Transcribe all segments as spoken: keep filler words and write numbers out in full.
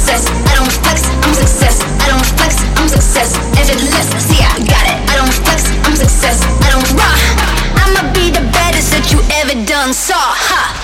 success. I don't flex, I'm success. I don't flex, I'm success. Effortless, see I got it. I don't flex, I'm success. I don't rock. I'ma be the baddest that you ever done saw. Ha.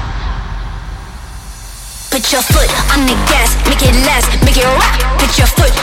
Put your foot on the gas, make it last, make it rock. Put your foot